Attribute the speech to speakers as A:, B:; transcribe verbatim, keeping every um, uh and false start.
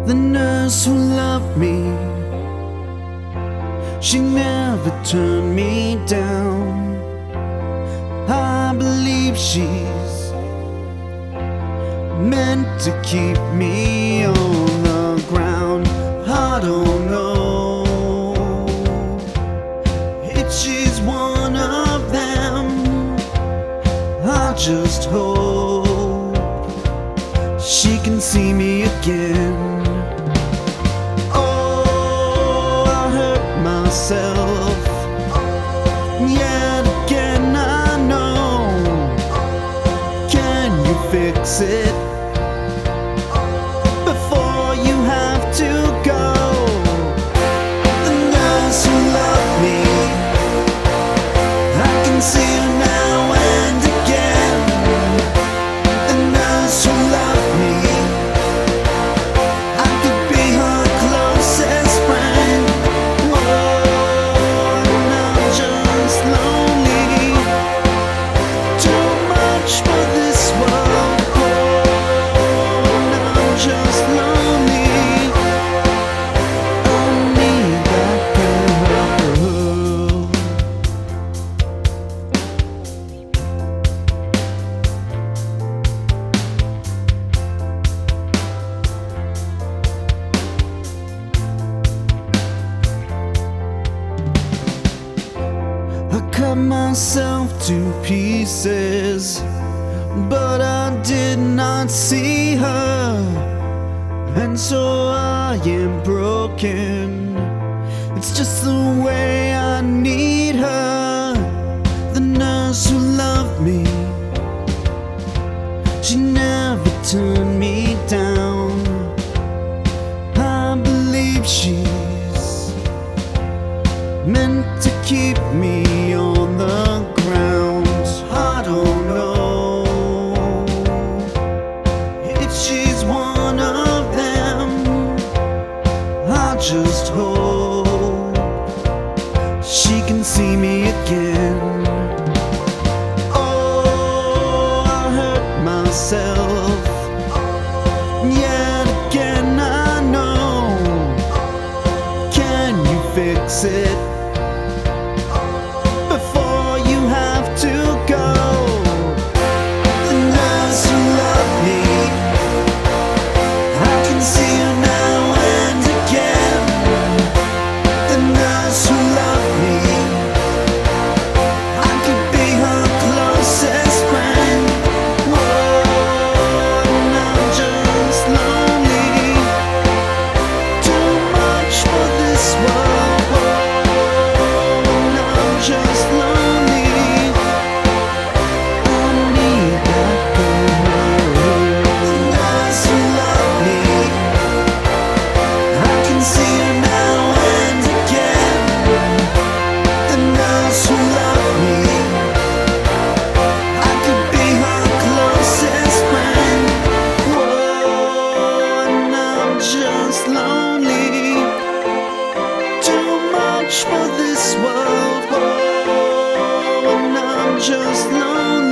A: The nurse who loved me, she never turned me down. I believe she's meant to keep me on the ground. I don't know if she's one of them. I just hope she can see me again. Myself yet again, I know. Can you fix it before you have to go? The nurse who loved me, I can see her now and again. The nurse who loved me, I could be her closest friend. I cut myself to pieces, but I did not see her, and so I am broken. It's just the way I need her. The nurse who loved me, she never turned me down. I believe she's meant to keep me on the ground. I don't know if she's one of them. I just hope she can see me again. Oh, I hurt myself yet again, I know. Can you fix it before you have to go? The nurse who loved me, I can see her now and again. The nurse who loved me, I could be her closest friend. Whoa, and I'm just lonely, too much for this world. Just lonely, I need that girl. The nurse who loved me, I can see her now and again. The nurse who loved me, I could be her closest friend. Whoa, and I'm just lonely, too much for this world. Just lonely.